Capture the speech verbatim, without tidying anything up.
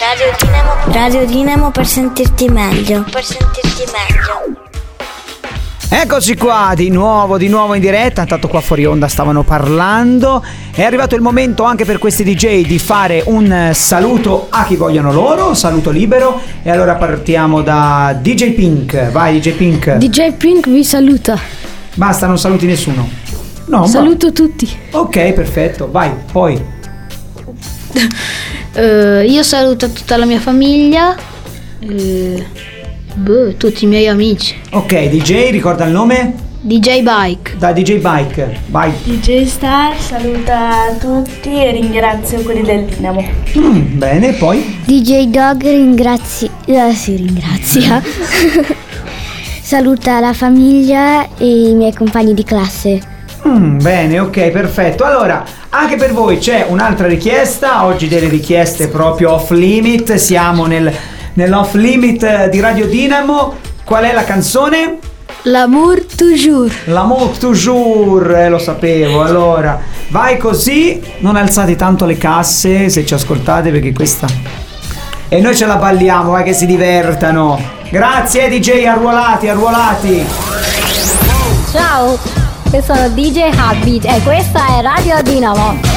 Radio Dinamo. Radio Dinamo per sentirti meglio. Per sentirti meglio. Eccoci qua di nuovo, di nuovo in diretta. Intanto qua fuori onda stavano parlando. È arrivato il momento anche per questi D J di fare un saluto a chi vogliono loro, saluto libero. E allora partiamo da D J Pink. Vai D J Pink. D J Pink vi saluta. Basta, non saluti nessuno. No, saluto tutti. Ok, perfetto, vai, poi. uh, Io saluto tutta la mia famiglia. Uh, boh, tutti i miei amici. Ok, D J, ricorda il nome? D J Bike. Da D J Bike, vai. D J Star saluta tutti e ringrazio quelli del Dinamo. Mm, bene, poi? D J Dog ringrazi... Eh, si ringrazia. Saluta la famiglia e i miei compagni di classe. Mm, bene, ok, perfetto. Allora, anche per voi c'è un'altra richiesta. Oggi delle richieste proprio off limit. Siamo nel, nell'off limit di Radio Dinamo. Qual è la canzone? L'amour toujours. L'amour toujours, eh, lo sapevo. Allora, vai così. Non alzate tanto le casse se ci ascoltate, perché questa... E noi ce la balliamo, vai che si divertano. Grazie D J, arruolati, arruolati. Ciao, io sono D J Heartbeat e questa è Radio Dinamo.